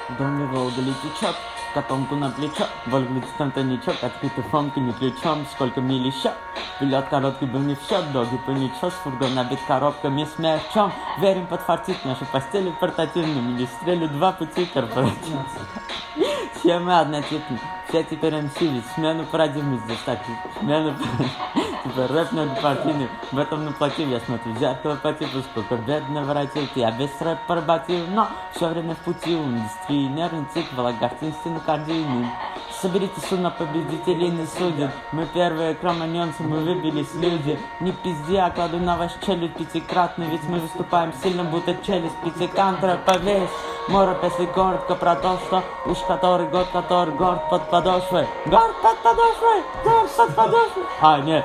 Доме Волга течет, котомку на плечо, Вольглиц там тайничок, открытый фонка не ключом, сколько миль еще. Билет короткий был не в счет, долгий поничос, фургон набит коробками с мячом. Верим, подфартит наши постели портативными, не стрелят два пути корпоративных. Все мы однотипны, все теперь МС, ведь смену парадигмы здесь так, смену типа рэп многопартийный, в этом наплатил, я смотрю в зеркало по типу, сколько бедно воротил, я весь рэп поработил, но все время в пути у индустрии, нервный цикл, лагарский инстинкт кардийный. Соберите судно, победителей не судят. Мы первые кроманьонцы, мы выбились люди. Не пизди, я кладу на ваш челюсть пятикратно, ведь мы выступаем сильно, будто челюсть пятикантра. Повесь море, если коротко про то, что уж который год горд под подошвой. Горд под подошвой, горд под подошвой. А, нет.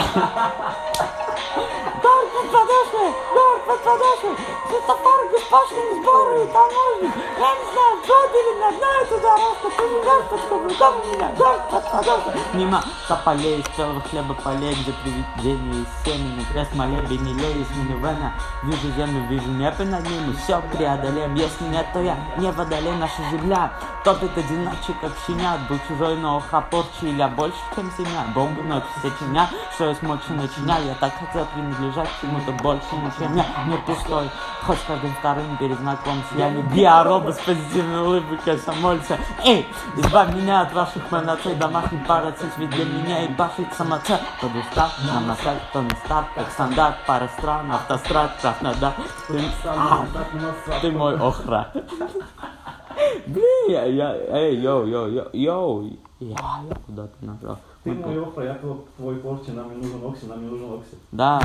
Горд под подошвой, горд под подошвой. Светофор, госпожные сборы и таможни. Я не знаю, пробили на дно эту дорожку. Ты не горд под каблуком меня, горд под подошвой. Мимо тополей, из целого хлеба полей, где привидения из семени, крест молебен, не лей из минивэна. Вижу землю, вижу небо над ними, все преодолеем. Если нет, то я не водолей, наша земля топит одиночек, как щенят. Был чужой, но охапорчий, я больше, чем семья. Бомбы ночь все чиня, что есть мочи начиня. Я так хотел принадлежать к чему-то большему, чем я. Не пустой, хоть с каждым вторым перезнакомься. Я не биоробот с позитивной улыбкой комсомольца. Эй, избавь меня от ваших монаций, домашний парацит, ведь для меня и башит самоцель. Под устав, на масаль, то не старт, как стандарт, пара стран, автострад, Краснодар. Ты мой охра. Блин, эй, йоу, я куда ты нажал? Ты мой охра, я твой корчи, нам не нужен Окси. Да.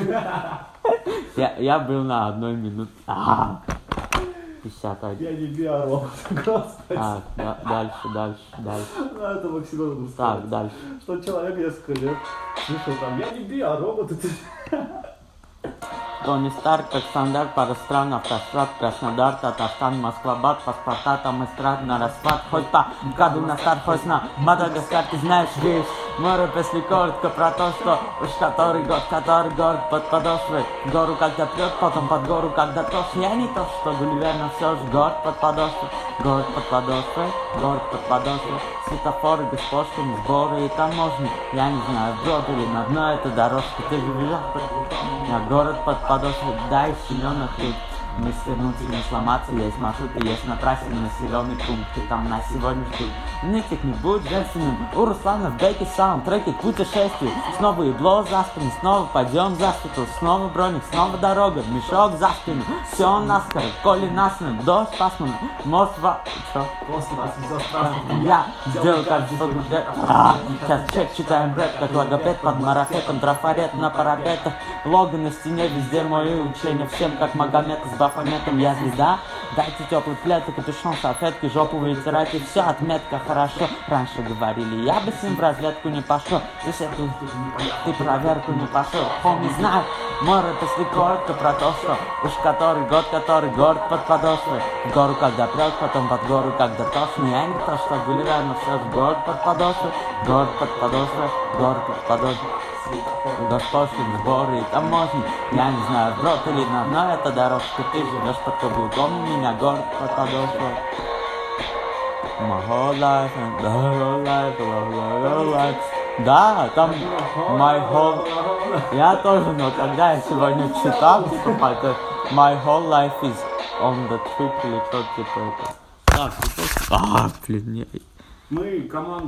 Я был на 1 минуте. 51. Я не биоробот, господи. Так, дальше. Ну, это Максимон. Так, дальше. Что человек несколько лет слышал там, я не биоробот, это... Тони Старк, как стандарт, пара стран, автострад, Краснодар, Татарстан, Москва-Бат, паспорта, там эстрад на расклад, хоть по году на старт, хоть на Мадагаскар, ты знаешь весь море, если коротко про то, что уж который год под подошвой, гору когда прет, потом под гору когда тошь, я не то, что Гулливер, но все же город под подошвой, светофоры, госпожками, сборы и таможни, я не знаю, брод или на дно эта дорожка, ты же видел, я город под подошвой, дай силенок тут. Не свернуться, не сломаться, есть маршруты, есть на трассе населенный пункт, и там на сегодня ждут. Нытик не будет женственным, у Руслана в бейке саундтреки к путешествию. Снова ебло за спину, снова пойдем за спину, снова броник, снова дорога, мешок за спину. Все наскоро, коли насмерть, дождь пасмурно, мост Чё? Я сделал как сейчас чек, читаем рэп, как логопед под марафетом, трафарет на парапетах, лого на стене, везде мои учения, всем как Магомед с Бафометом, я звезда. Дайте теплый плед и капюшон, салфетки, жопу вытирать, и все, отметка хорошо. Раньше говорили, я бы с ним в разведку не пошел, здесь эту ты проверку не пошел. Помни, знай, мой рэп, если коротко про то, что уж который год под подошвой. В гору когда прет, потом под гору когда тошно. Я не то, что Гулливер, но все же город под подошвой. Город под подошвой. Госпожные сборы и таможни. Я не знаю, брод или на дно эта дорожка. Ты живешь под каблуком, у меня город под подошвой. My whole life. Да, там my whole... Я тоже, но когда я сегодня читал, типа, my whole life is on the trip или что-то типа это. Так, блин, Мы команда.